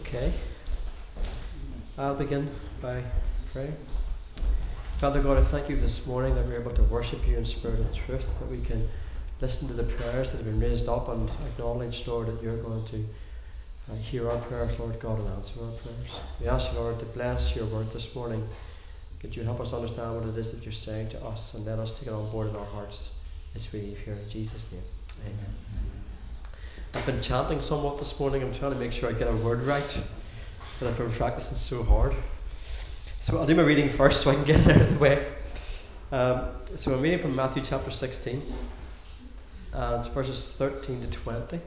Okay, I'll begin by praying. Father God, I thank you this morning that we're able to worship you in spirit and truth, that we can listen to the prayers that have been raised up and acknowledge, Lord, that you're going to hear our prayers, Lord God, and answer our prayers. We ask you, Lord, to bless your word this morning. Could you help us understand what it is that you're saying to us, and let us take it on board in our hearts as we leave here. In Jesus' name, amen. I've been chanting somewhat this morning. I'm trying to make sure I get a word right, but I've been practicing so hard. So I'll do my reading first so I can get it out of the way. So I'm reading from Matthew chapter 16, and it's verses 13 to 20.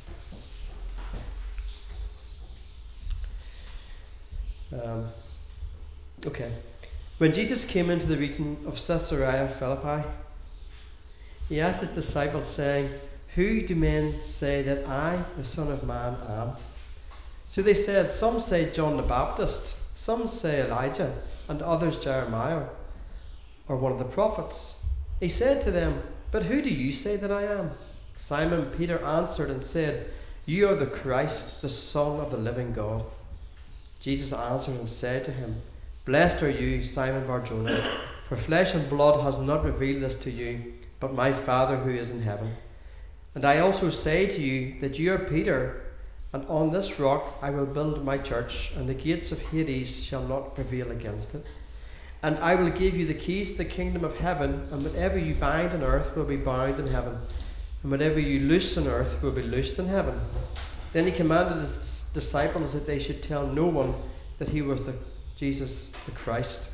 Okay. When Jesus came into the region of Caesarea Philippi, he asked his disciples, saying, "Who do men say that I, the Son of Man, am?" So they said, "Some say John the Baptist, some say Elijah, and others Jeremiah, or one of the prophets." He said to them, "But who do you say that I am?" Simon Peter answered and said, "You are the Christ, the Son of the living God." Jesus answered and said to him, "Blessed are you, Simon Bar-Jonah, for flesh and blood has not revealed this to you, but my Father who is in heaven. And I also say to you that you are Peter, and on this rock I will build my church, and the gates of Hades shall not prevail against it. And I will give you the keys to the kingdom of heaven, and whatever you bind on earth will be bound in heaven, and whatever you loose on earth will be loosed in heaven." Then he commanded his disciples that they should tell no one that he was Jesus the Christ.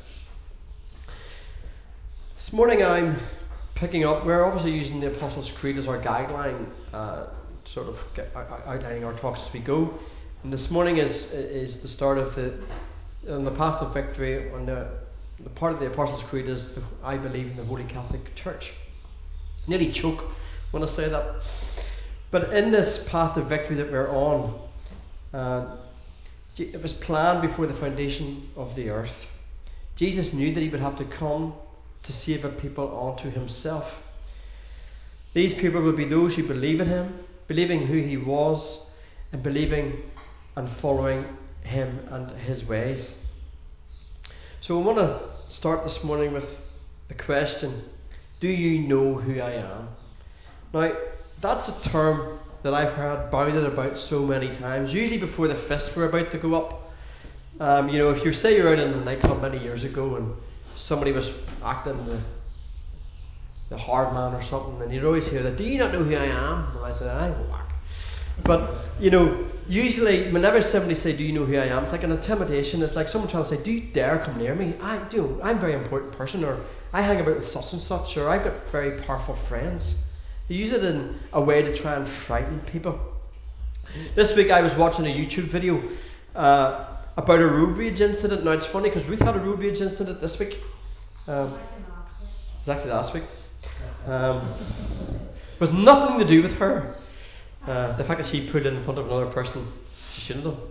This morning I'm picking up, we're obviously using the Apostles' Creed as our guideline, sort of outlining our talks as we go. And this morning is the start of the path of victory. On the part of the Apostles' Creed is, I believe in the Holy Catholic Church. I nearly choke when I say that. But in this path of victory that we're on, it was planned before the foundation of the earth. Jesus knew that he would have to come to save a people unto himself. These people would be those who believe in him, believing who he was, and believing and following him and his ways. So I want to start this morning with the question, do you know who I am? Now, that's a term that I've heard bounded about so many times, usually before the fists were about to go up. If you say you're out in a nightclub many years ago and somebody was acting the hard man or something, and you'd always hear that, "Do you not know who I am?" And I said, "I whack." But, usually whenever somebody say, "Do you know who I am?" it's like an intimidation. It's like someone trying to say, "Do you dare come near me? I'm a very important person," or "I hang about with such and such," or "I've got very powerful friends." They use it in a way to try and frighten people. This week I was watching a YouTube video about a road rage incident. Now it's funny because Ruth had a road rage incident this week. It was actually last week. It was nothing to do with her. The fact that she put it in front of another person, she shouldn't have.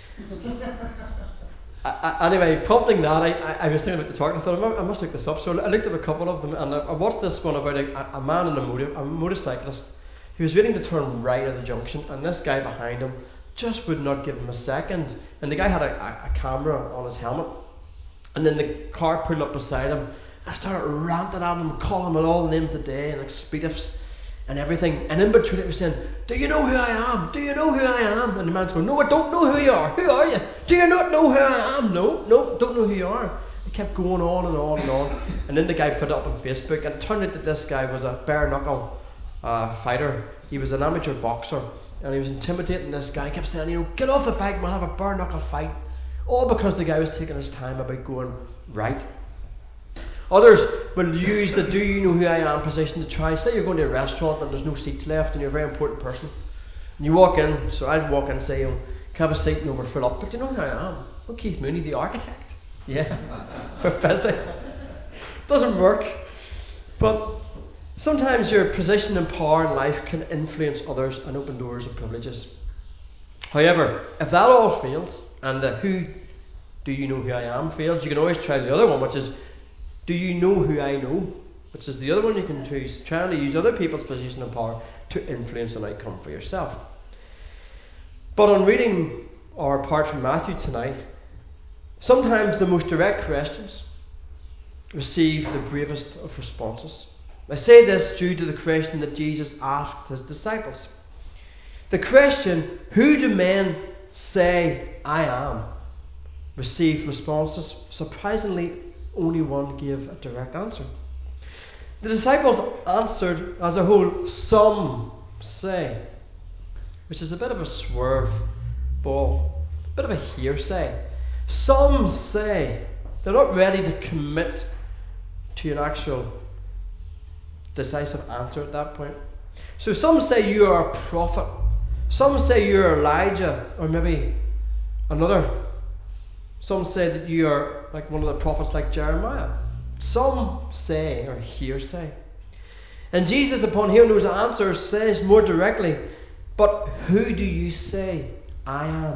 Anyway, prompting that, I was thinking about the talk. I thought I must look this up. So I looked at a couple of them, and I watched this one about a man in a motorcyclist who was waiting to turn right at the junction, and this guy behind him just would not give him a second. And the guy had a camera on his helmet, and then the car pulled up beside him. I started ranting at him, calling him at all the names of the day and like speed-ups and everything. And in between it was saying, "Do you know who I am? Do you know who I am?" And the man's going, "No, I don't know who you are. Who are you? Do you not know who I am?" No, don't know who you are. It kept going on and on and on. And then the guy put it up on Facebook, and it turned out that this guy was a bare knuckle fighter. He was an amateur boxer, and he was intimidating this guy. He kept saying, "Get off the bike, we'll have a bare knuckle fight." All because the guy was taking his time about going right. Others will use the "do you know who I am" position to try. Say you're going to a restaurant and there's no seats left and you're a very important person. And you walk in, so I'd walk in and say, "Can I have a seat?" "No, we're full up." "But you know who I am? I'm Keith Mooney, the architect." "Yeah, we're busy." Doesn't work. But sometimes your position and power in life can influence others and open doors of privileges. However, if that all fails, and the "who do you know who I am" fails, you can always try the other one, which is "do you know who I know?" which is the other one you can choose, trying to use other people's position and power to influence an outcome for yourself. But on reading or apart from Matthew tonight, sometimes the most direct questions receive the bravest of responses. I say this due to the question that Jesus asked his disciples. The question, "Who do men say I am?" received responses. Surprisingly, only one gave a direct answer. The disciples answered as a whole, "Some say," which is a bit of a swerve ball, a bit of a hearsay. Some say. They're not ready to commit to an actual decisive answer at that point. So some say you are a prophet. Some say you're Elijah, or maybe another. Some say that you are like one of the prophets like Jeremiah. Some say, or hearsay. And Jesus, upon hearing those answers, says more directly, "But who do you say I am?"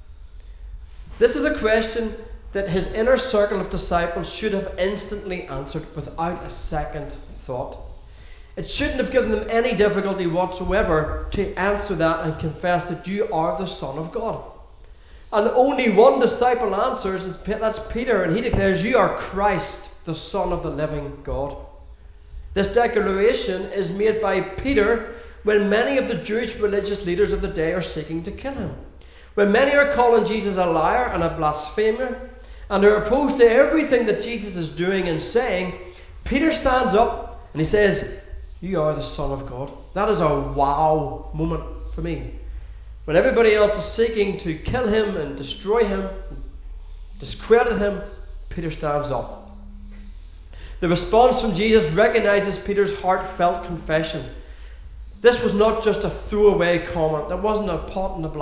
This is a question that his inner circle of disciples should have instantly answered without a second thought. It shouldn't have given them any difficulty whatsoever to answer that and confess that you are the Son of God. And only one disciple answers, and that's Peter, and he declares, "You are Christ, the Son of the living God." This declaration is made by Peter when many of the Jewish religious leaders of the day are seeking to kill him. When many are calling Jesus a liar and a blasphemer, and are opposed to everything that Jesus is doing and saying, Peter stands up and he says, "You are the Son of God." That is a wow moment for me. When everybody else is seeking to kill him and destroy him, discredit him, Peter stands up. The response from Jesus recognizes Peter's heartfelt confession. This was not just a throwaway comment. It wasn't a pot in the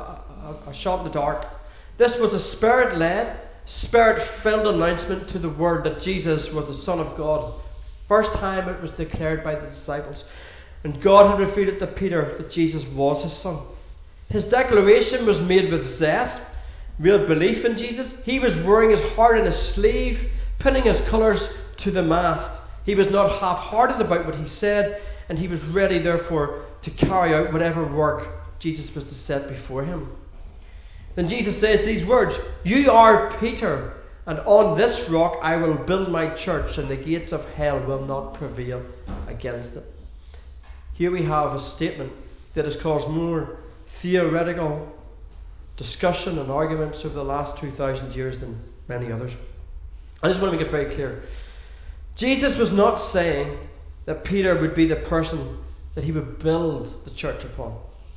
a shot in the dark. This was a Spirit-led, Spirit-filled announcement to the world that Jesus was the Son of God. First time it was declared by the disciples. And God had revealed it to Peter that Jesus was his Son. His declaration was made with zest, real belief in Jesus. He was wearing his heart in his sleeve, pinning his colours to the mast. He was not half-hearted about what he said, and he was ready, therefore, to carry out whatever work Jesus was to set before him. Then Jesus says these words, "You are Peter, and on this rock I will build my church, and the gates of hell will not prevail against it." Here we have a statement that has caused more theoretical discussion and arguments over the last 2,000 years than many others. I just want to make it very clear. Jesus was not saying that Peter would be the person that he would build the church upon.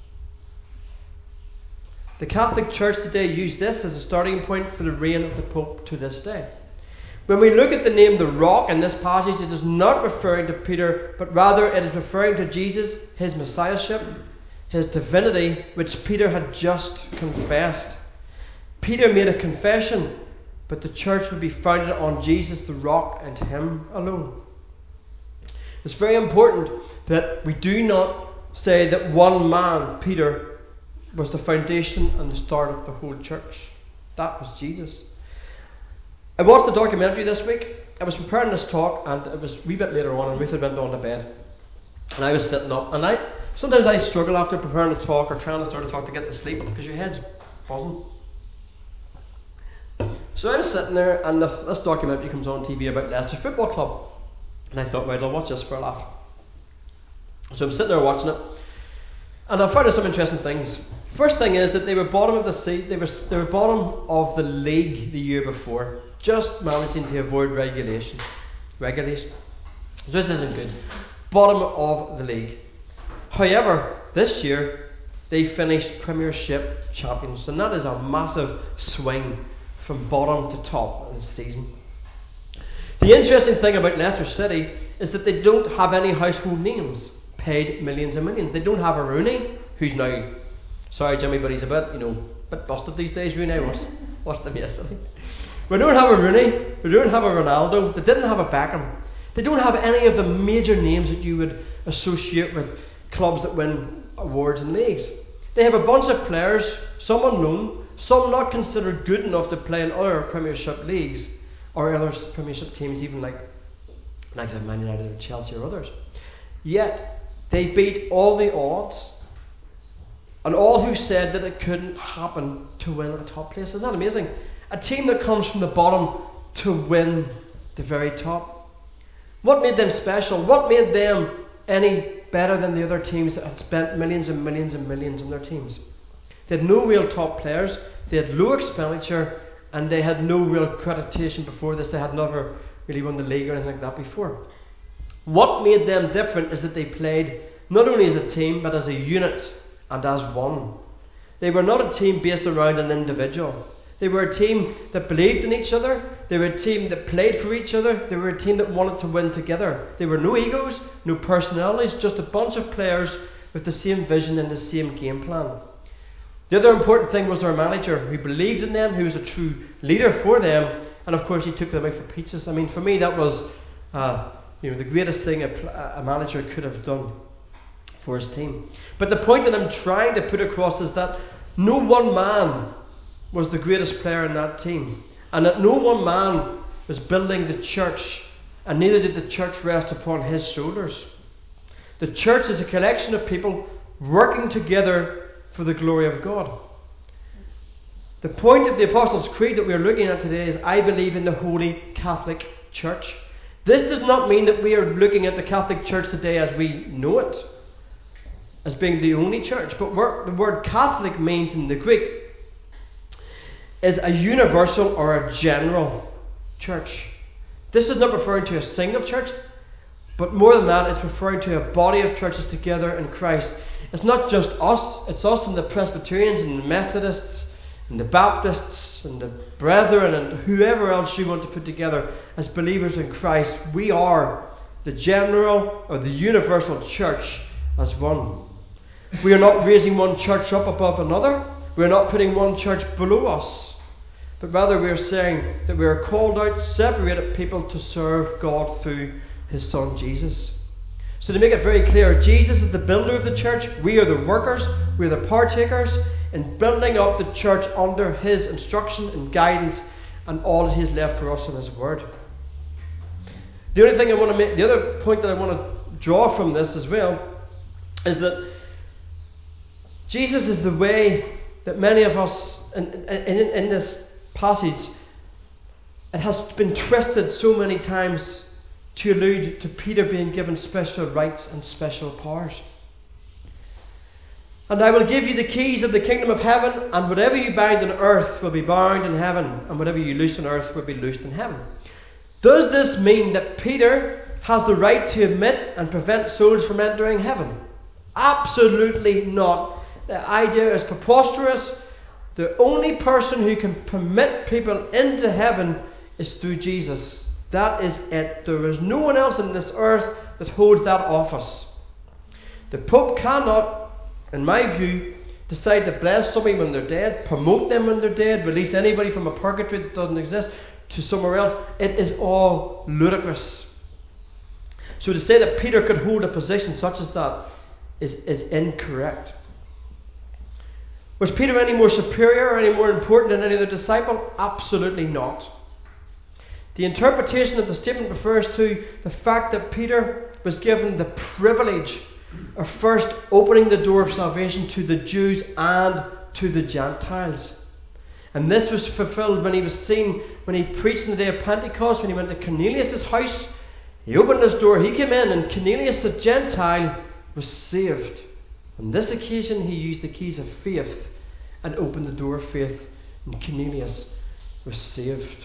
The Catholic Church today used this as a starting point for the reign of the Pope to this day. When we look at the name the rock in this passage, it is not referring to Peter, but rather it is referring to Jesus, his messiahship, his divinity, which Peter had just confessed. Peter made a confession, but the church would be founded on Jesus the rock and him alone. It's very important that we do not say that one man, Peter, was the foundation and the start of the whole church. That was Jesus. I watched the documentary this week. I was preparing this talk, and it was a wee bit later on, and Ruth had went on to bed. And I was sitting up, and sometimes I struggle after preparing a talk or trying to start a talk to get to sleep because your head's buzzing. So I was sitting there, and this documentary comes on TV about Leicester Football Club. And I thought, right, I'll watch this for a laugh. So I'm sitting there watching it, and I found out some interesting things. First thing is that they were bottom of the they were bottom of the league the year before, just managing to avoid relegation. So this isn't good. Bottom of the league. However, this year they finished Premiership champions, and that is a massive swing from bottom to top in the season. The interesting thing about Leicester City is that they don't have any household names paid millions and millions. They don't have a Rooney, who's now, sorry Jimmy, but he's a bit busted these days. Rooney watched them yesterday. We don't have a Rooney, we don't have a Ronaldo, they didn't have a Beckham. They don't have any of the major names that you would associate with clubs that win awards and leagues. They have a bunch of players, some on loan, some not considered good enough to play in other Premiership leagues or other Premiership teams, even like Man United or Chelsea or others. Yet they beat all the odds and all who said that it couldn't happen to win a top place. Isn't that amazing? A team that comes from the bottom to win the very top. What made them special? What made them any better than the other teams that had spent millions and millions and millions on their teams? They had no real top players, they had low expenditure, and they had no real accreditation before this. They had never really won the league or anything like that before. What made them different is that they played not only as a team, but as a unit and as one. They were not a team based around an individual. They were a team that believed in each other. They were a team that played for each other. They were a team that wanted to win together. There were no egos, no personalities, just a bunch of players with the same vision and the same game plan. The other important thing was their manager, who believed in them, who was a true leader for them, and of course he took them out for pizzas. I mean, for me that was the greatest thing a manager could have done for his team. But the point that I'm trying to put across is that no one man was the greatest player in that team, and that no one man was building the church, and neither did the church rest upon his shoulders. The church is a collection of people working together for the glory of God. The point of the Apostles' Creed that we are looking at today is, I believe in the Holy Catholic Church. This does not mean that we are looking at the Catholic Church today as we know it, as being the only church. But the word Catholic means in the Greek is a universal or a general church. This is not referring to a single church, but more than that, it's referring to a body of churches together in Christ. It's not just us, it's us and the Presbyterians and the Methodists and the Baptists and the Brethren and whoever else you want to put together as believers in Christ. We are the general or the universal church as one. We are not raising one church up above another. We are not putting one church below us. But rather we are saying that we are called out, separated people to serve God through His Son Jesus. So to make it very clear, Jesus is the builder of the church. We are the workers. We are the partakers in building up the church under His instruction and guidance and all that He has left for us in His Word. The other point that I want to draw from this as well is that Jesus is the way that many of us in this passage, it has been twisted so many times to allude to Peter being given special rights and special powers. And I will give you the keys of the kingdom of heaven, and whatever you bind on earth will be bound in heaven, and whatever you loose on earth will be loosed in heaven. Does this mean that Peter has the right to admit and prevent souls from entering heaven? Absolutely not. The idea is preposterous. The only person who can permit people into heaven is through Jesus. That is it. There is no one else on this earth that holds that office. The Pope cannot, in my view, decide to bless somebody when they're dead, promote them when they're dead, release anybody from a purgatory that doesn't exist to somewhere else. It is all ludicrous. So to say that Peter could hold a position such as that is incorrect. Was Peter any more superior or any more important than any other disciple? Absolutely not. The interpretation of the statement refers to the fact that Peter was given the privilege of first opening the door of salvation to the Jews and to the Gentiles. And this was fulfilled when he was seen, when he preached on the day of Pentecost, when he went to Cornelius' house. He opened his door, he came in, and Cornelius the Gentile was saved. On this occasion he used the keys of faith and opened the door of faith, and Cornelius was saved.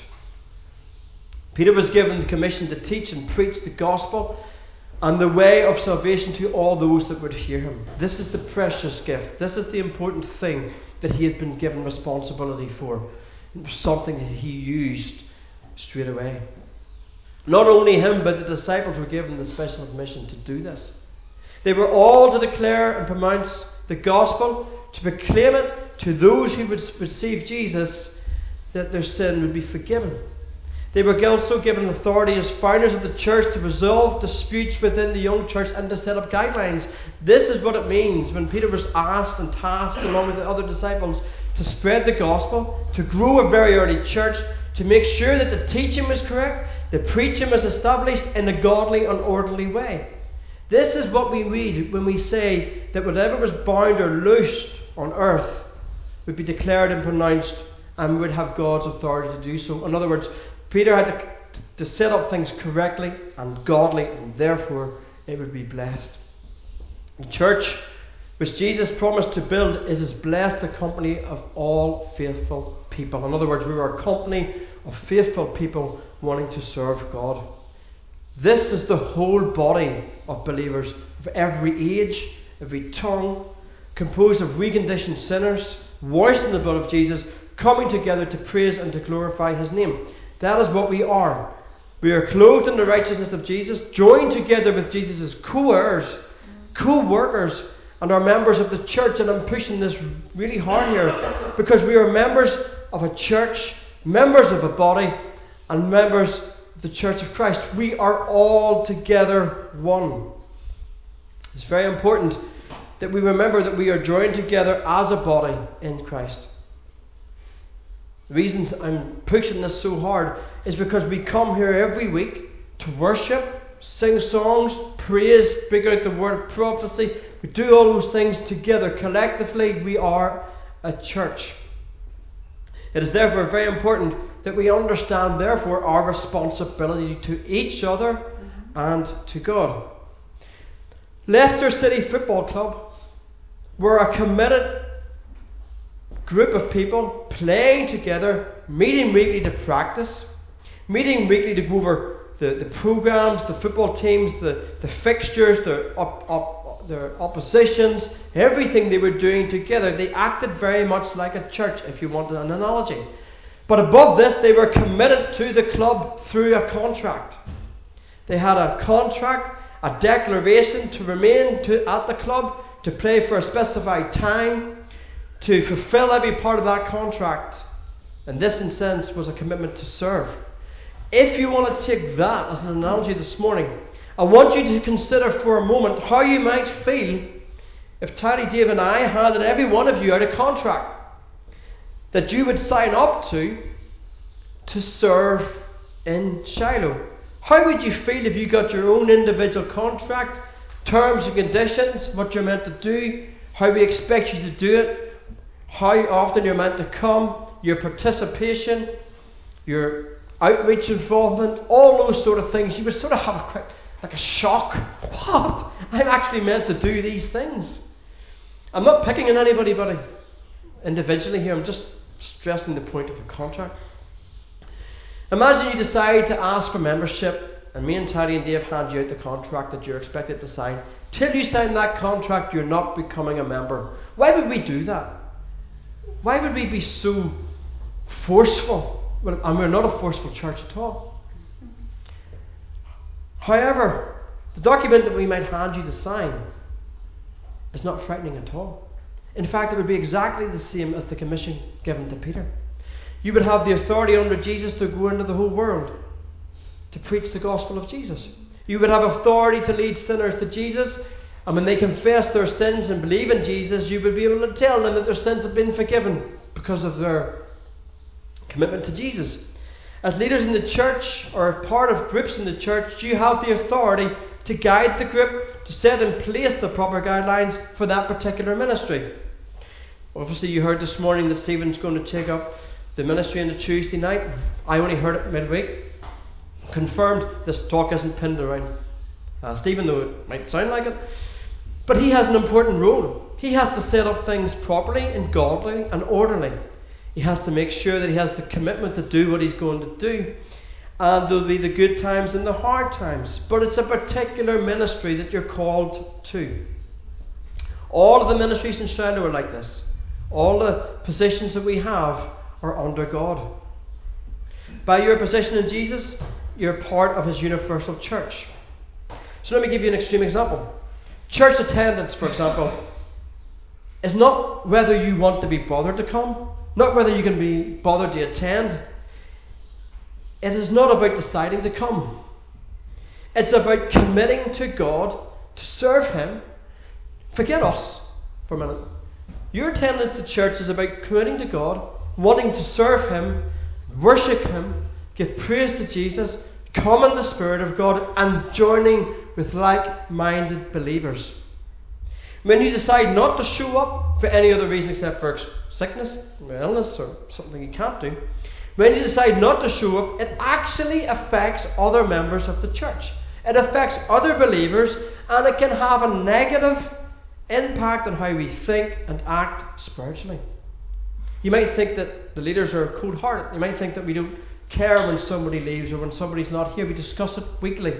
Peter was given the commission to teach and preach the gospel and the way of salvation to all those that would hear him. This is the precious gift. This is the important thing that he had been given responsibility for. It was something that he used straight away. Not only him, but the disciples were given the special commission to do this. They were all to declare and pronounce the gospel, to proclaim it to those who would receive Jesus, that their sin would be forgiven. They were also given authority as founders of the church to resolve disputes within the young church and to set up guidelines. This is what it means when Peter was asked and tasked along with the other disciples to spread the gospel, to grow a very early church, to make sure that the teaching was correct, the preaching was established in a godly and orderly way. This is what we read when we say that whatever was bound or loosed on earth would be declared and pronounced, and would have God's authority to do so. In other words, Peter had to set up things correctly and godly, and therefore it would be blessed. The church which Jesus promised to build is his blessed company of all faithful people. In other words, we are a company of faithful people wanting to serve God. This is the whole body of believers of every age, every tongue, composed of reconditioned sinners, washed in the blood of Jesus, coming together to praise and to glorify his name. That is what we are. We are clothed in the righteousness of Jesus, joined together with Jesus' co-heirs, co-workers, and are members of the church. And I'm pushing this really hard here, because we are members of a church, members of a body, and members of the church of Christ. We are all together one. It's very important that we remember that we are joined together as a body in Christ. The reasons I'm pushing this so hard is because we come here every week to worship, sing songs, praise, figure out the word of prophecy. We do all those things together. Collectively, we are a church. It is therefore very important that we understand, therefore, our responsibility to each other and to God. Leicester City Football Club were a committed group of people playing together, meeting weekly to practice, meeting weekly to go over the programs, the football teams, the fixtures, their oppositions, everything they were doing together. They acted very much like a church, if you want an analogy. But above this, they were committed to the club through a contract. They had a contract, a declaration to remain at the club, to play for a specified time, to fulfill every part of that contract. And this, in a sense, was a commitment to serve. If you want to take that as an analogy this morning, I want you to consider for a moment how you might feel if Taddy, Dave and I handed every one of you out a contract that you would sign up to serve in Shiloh. How would you feel if you got your own individual contract, terms and conditions, what you're meant to do, how we expect you to do it, how often you're meant to come, your participation, your outreach involvement, all those sort of things? You would sort of have a quick, like a shock. What? I'm actually meant to do these things. I'm not picking on anybody individually here. I'm just stressing the point of a contract. Imagine you decide to ask for membership, and me and Taddy and Dave hand you out the contract that you're expected to sign. Till you sign that contract, you're not becoming a member. Why would we do that? Why would we be so forceful? And we're not a forceful church at all. However, the document that we might hand you to sign is not frightening at all. In fact, it would be exactly the same as the commission given to Peter. You would have the authority under Jesus to go into the whole world to preach the gospel of Jesus. You would have authority to lead sinners to Jesus, and when they confess their sins and believe in Jesus, you would be able to tell them that their sins have been forgiven because of their commitment to Jesus. As leaders in the church, or part of groups in the church, you have the authority to guide the group, to set in place the proper guidelines for that particular ministry. Obviously, you heard this morning that Stephen's going to take up the ministry on the Tuesday night. I only heard it midweek. Confirmed this talk isn't pinned around Stephen, though it might sound like it. But he has an important role. He has to set up things properly and godly and orderly. He has to make sure that he has the commitment to do what he's going to do. And there'll be the good times and the hard times. But it's a particular ministry that you're called to. All of the ministries in Shiloh are like this. All the positions that we have are under God. By your position in Jesus, you're part of his universal church. So let me give you an extreme example. Church attendance, for example, is not whether you want to be bothered to come, not whether you can be bothered to attend. It is not about deciding to come. It's about committing to God to serve him. Forget us for a minute. Your attendance to church is about committing to God, wanting to serve him, worship him, give praise to Jesus, come in the Spirit of God, and joining with like-minded believers. When you decide not to show up for any other reason except for sickness, or illness, or something you can't do, when you decide not to show up, it actually affects other members of the church. It affects other believers, and it can have a negative impact on how we think and act spiritually. You might think that the leaders are cold-hearted. You might think that we don't care when somebody leaves or when somebody's not here. We discuss it weekly.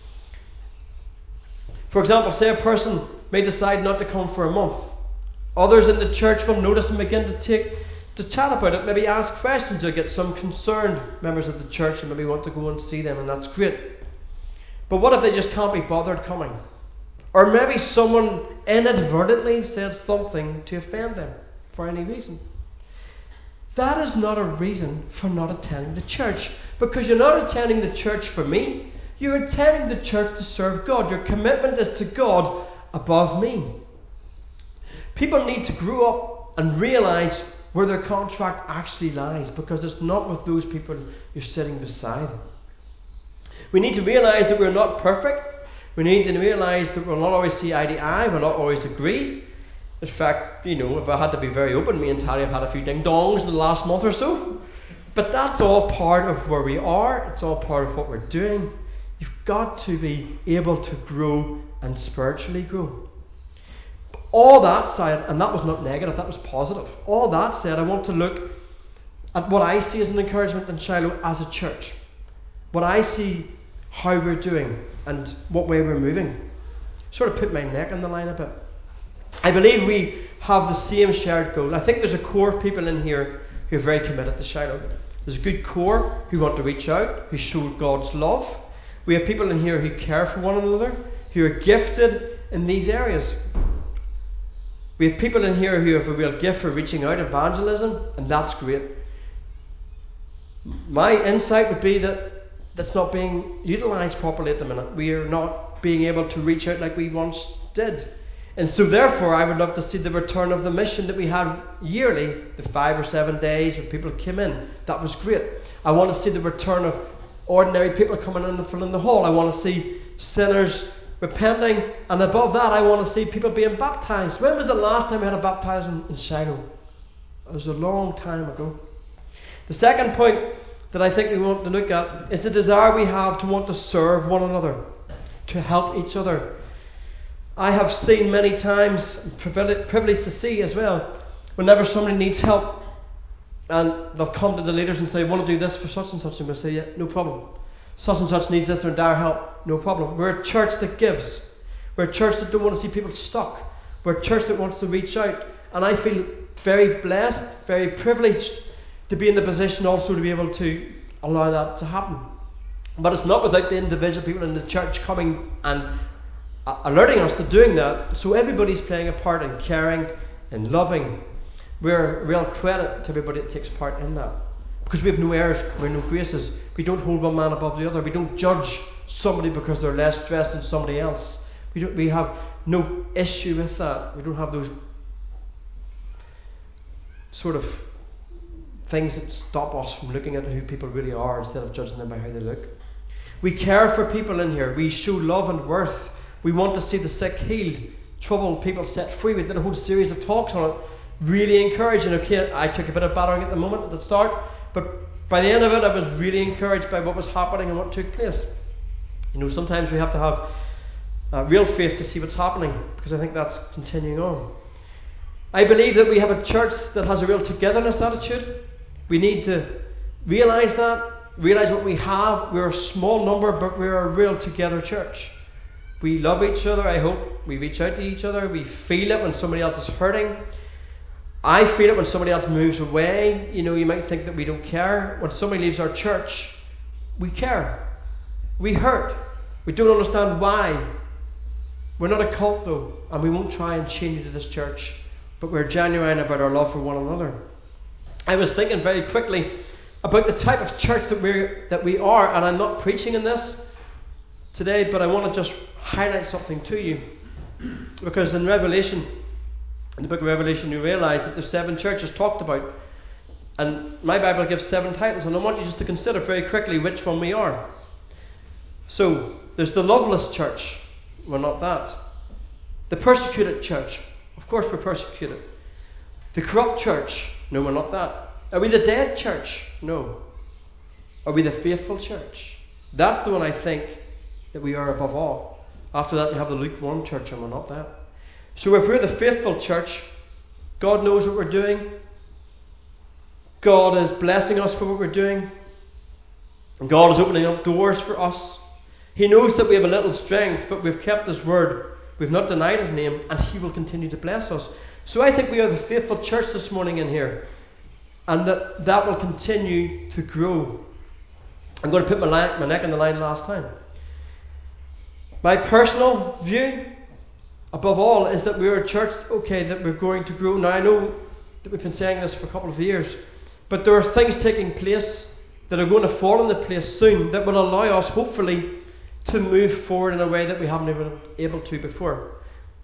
For example, say a person may decide not to come for a month. Others in the church will notice and begin to chat about it, maybe ask questions or get some concerned members of the church and maybe want to go and see them, and that's great. But what if they just can't be bothered coming? Or maybe someone inadvertently said something to offend them for any reason. That is not a reason for not attending the church, because you're not attending the church for me. You're attending the church to serve God. Your commitment is to God above me. People need to grow up and realise where their contract actually lies, because it's not with those people you're sitting beside. We need to realise that we're not perfect. We need to realise that we'll not always see eye to eye, we'll not always agree. In fact, if I had to be very open, me and Tally have had a few ding-dongs in the last month or so. But that's all part of where we are. It's all part of what we're doing. You've got to be able to grow and spiritually grow. All that said, and that was not negative, that was positive. All that said, I want to look at what I see as an encouragement in Shiloh as a church. What I see how we're doing and what way we're moving. Sort of put my neck on the line a bit. I believe we have the same shared goal. I think there's a core of people in here who are very committed to Shiloh. There's a good core who want to reach out, who show God's love. We have people in here who care for one another, who are gifted in these areas. We have people in here who have a real gift for reaching out, evangelism, and that's great. My insight would be that that's not being utilised properly at the minute. We are not being able to reach out like we once did. And so therefore I would love to see the return of the mission that we had yearly, the 5 or 7 days when people came in. That was great. I want to see the return of ordinary people coming in and filling the hall. I want to see sinners repenting, and above that I want to see people being baptised. When was the last time we had a baptism in Shiloh? It was a long time ago. The second point that I think we want to look at is the desire we have to want to serve one another, to help each other. I have seen many times, privileged to see as well, whenever somebody needs help and they'll come to the leaders and say, I want to do this for such and such, and we'll say, yeah, no problem. Such and such needs this or dire help, no problem. We're a church that gives. We're a church that don't want to see people stuck. We're a church that wants to reach out. And I feel very blessed, very privileged to be in the position also to be able to allow that to happen. But it's not without the individual people in the church coming and alerting us to doing that. So everybody's playing a part in caring and loving. We're a real credit to everybody that takes part in that. Because we have no errors, we have no graces. We don't hold one man above the other. We don't judge somebody because they're less dressed than somebody else. We have no issue with that. We don't have those sort of things that stop us from looking at who people really are instead of judging them by how they look. We care for people in here. We show love and worth. We want to see the sick healed, troubled people set free. We did a whole series of talks on it. Really encouraging. Okay, I took a bit of battering at the moment at the start, but by the end of it I was really encouraged by what was happening and what took place. Sometimes we have to have real faith to see what's happening, because I think that's continuing on. I believe that we have a church that has a real togetherness attitude. We need to realise that, realise what we have. We're a small number, but we're a real together church. We love each other, I hope. We reach out to each other. We feel it when somebody else is hurting. I feel it when somebody else moves away. You might think that we don't care. When somebody leaves our church, we care. We hurt. We don't understand why. We're not a cult though, and we won't try and chain you to this church, but we're genuine about our love for one another. I was thinking very quickly about the type of church that we are, and I'm not preaching in this today, but I want to just highlight something to you. Because in the book of Revelation, you realise that there's 7 churches talked about. And my Bible gives 7 titles, and I want you just to consider very quickly which one we are. So, there's the loveless church. We're not that. The persecuted church. Of course we're persecuted. The corrupt church. No, we're not that. Are we the dead church? No. Are we the faithful church? That's the one I think that we are above all. After that, you have the lukewarm church, and we're not that. So if we're the faithful church, God knows what we're doing. God is blessing us for what we're doing. And God is opening up doors for us. He knows that we have a little strength, but we've kept His word. We've not denied His name, and He will continue to bless us. So I think we are the faithful church this morning in here. And that will continue to grow. I'm going to put my neck on the line last time. My personal view, above all, is that we are a church, okay, that we're going to grow. Now I know that we've been saying this for a couple of years, but there are things taking place that are going to fall into place soon that will allow us, hopefully, to move forward in a way that we haven't been able to before.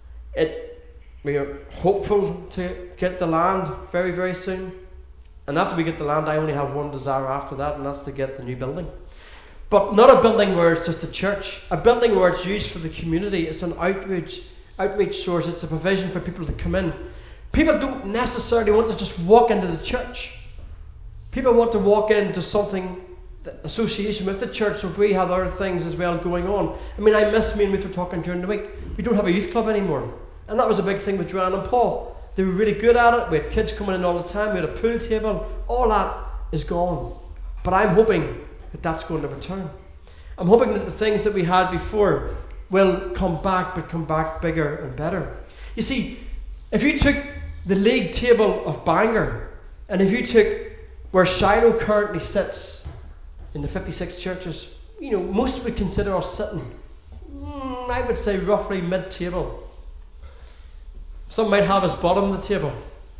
We are hopeful to get the land very, very soon. And after we get the land, I only have one desire after that, and that's to get the new building. But not a building where it's just a church. A building where it's used for the community. It's an outreach source. It's a provision for people to come in. People don't necessarily want to just walk into the church. People want to walk into something, association with the church, so we have other things as well going on. I mean, I miss me and Ruth were talking during the week. We don't have a youth club anymore. And that was a big thing with Joanne and Paul. They were really good at it. We had kids coming in all the time. We had a pool table. All that is gone. But I'm hoping that that's going to return. I'm hoping that the things that we had before will come back, but come back bigger and better. You see, if you took the league table of Bangor, and if you took where Shiloh currently sits in the 56 churches, most would consider us sitting, I would say roughly mid-table. Some might have us bottom of the table.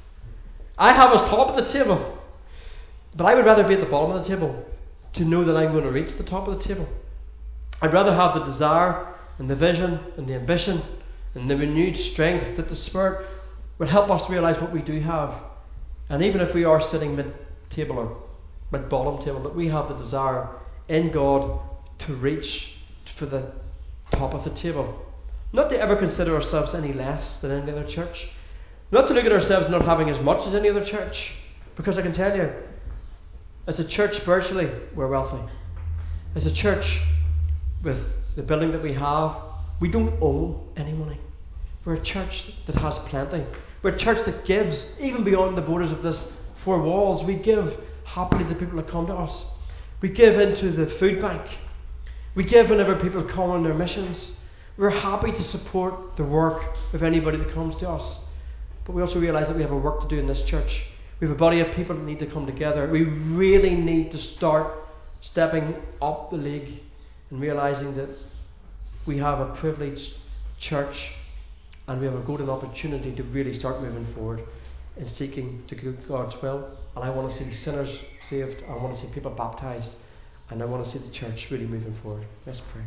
I have us top of the table. But I would rather be at the bottom of the table to know that I'm going to reach the top of the table. I'd rather have the desire and the vision and the ambition and the renewed strength that the Spirit will help us realise what we do have. And even if we are sitting mid-table or mid-bottom table, that we have the desire in God to reach for the top of the table. Not to ever consider ourselves any less than any other church. Not to look at ourselves not having as much as any other church. Because I can tell you, as a church spiritually, we're wealthy. As a church, with the building that we have, we don't owe any money. We're a church that has plenty. We're a church that gives, even beyond the borders of this four walls. We give happily to people that come to us. We give into the food bank. We give whenever people come on their missions. We're happy to support the work of anybody that comes to us. But we also realise that we have a work to do in this church. We have a body of people that need to come together. We really need to start stepping up the league and realising that we have a privileged church and we have a golden opportunity to really start moving forward in seeking to do God's will. And I want to see sinners saved. I want to see people baptised. And I want to see the church really moving forward. Let's pray.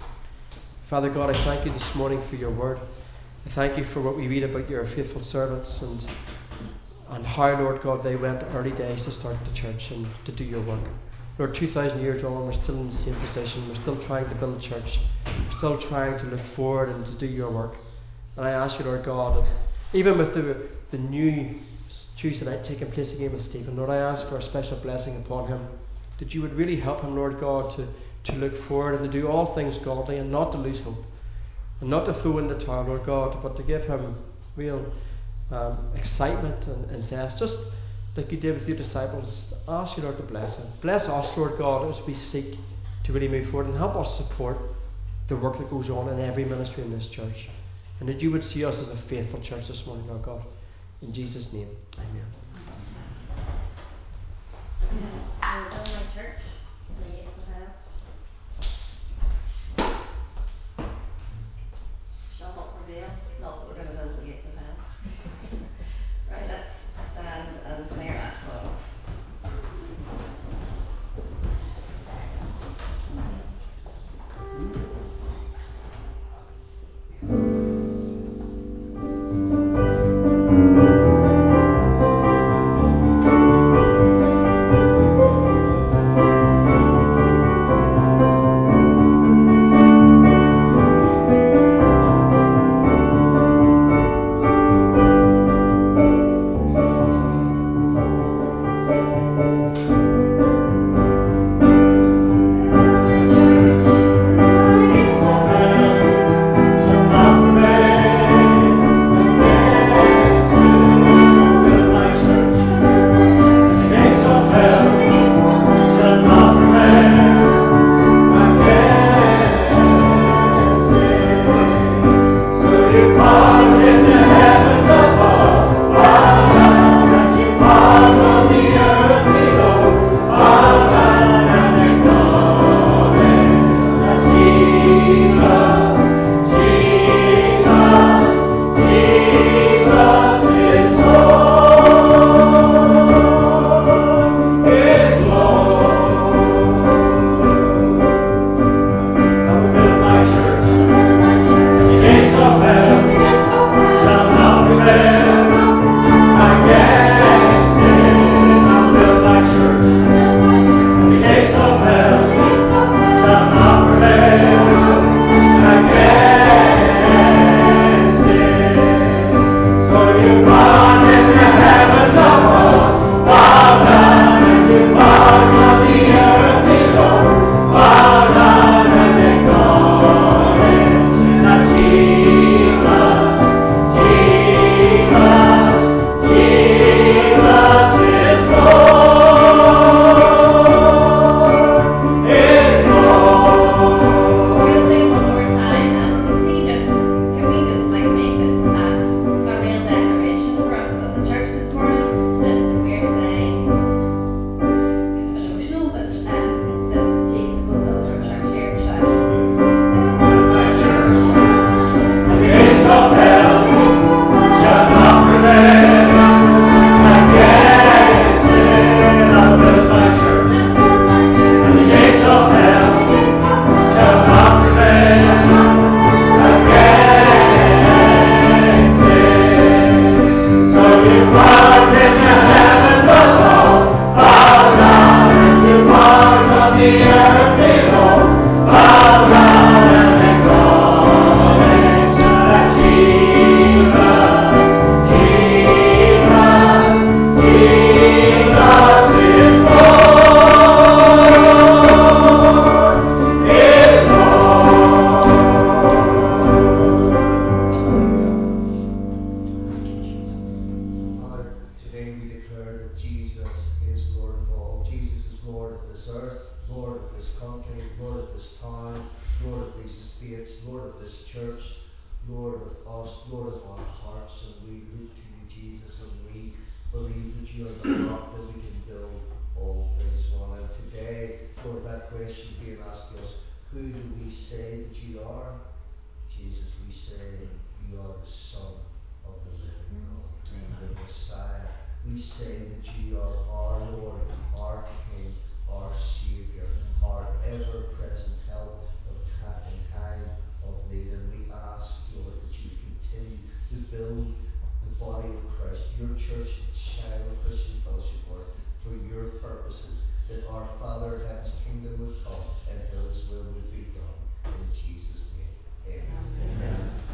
Father God, I thank you this morning for your word. I thank you for what we read about your faithful servants and how, Lord God, they went early days to start the church and to do your work. Lord, 2,000 years on, we're still in the same position. We're still trying to build a church. We're still trying to look forward and to do your work. And I ask you, Lord God, that even with the new Tuesday night taking place again with Stephen, Lord, I ask for a special blessing upon him, that you would really help him, Lord God, to look forward and to do all things godly and not to lose hope and not to throw in the towel, Lord God, but to give him real excitement and zest, just like you did with your disciples. Ask you, Lord, to bless him. Bless us, Lord God, as we seek to really move forward, and help us support the work that goes on in every ministry in this church, and that you would see us as a faithful church this morning, Lord God. In Jesus' name, amen. My church. Shall not prevail. Not that we're going to build the gates of hell. Right, let's stand and clear at 12. Who do we say that you are? Jesus, we say you are the Son of the living God, the Messiah. We say that you are our Lord, our King, our Saviour, our ever-present help in time of need. And we ask, Lord, that you continue to build the body of Christ, your church, the Shiloh Christian Fellowship work, for your purposes, that our Father in heaven's kingdom would come and his will would be done. In Jesus' name, amen. Amen.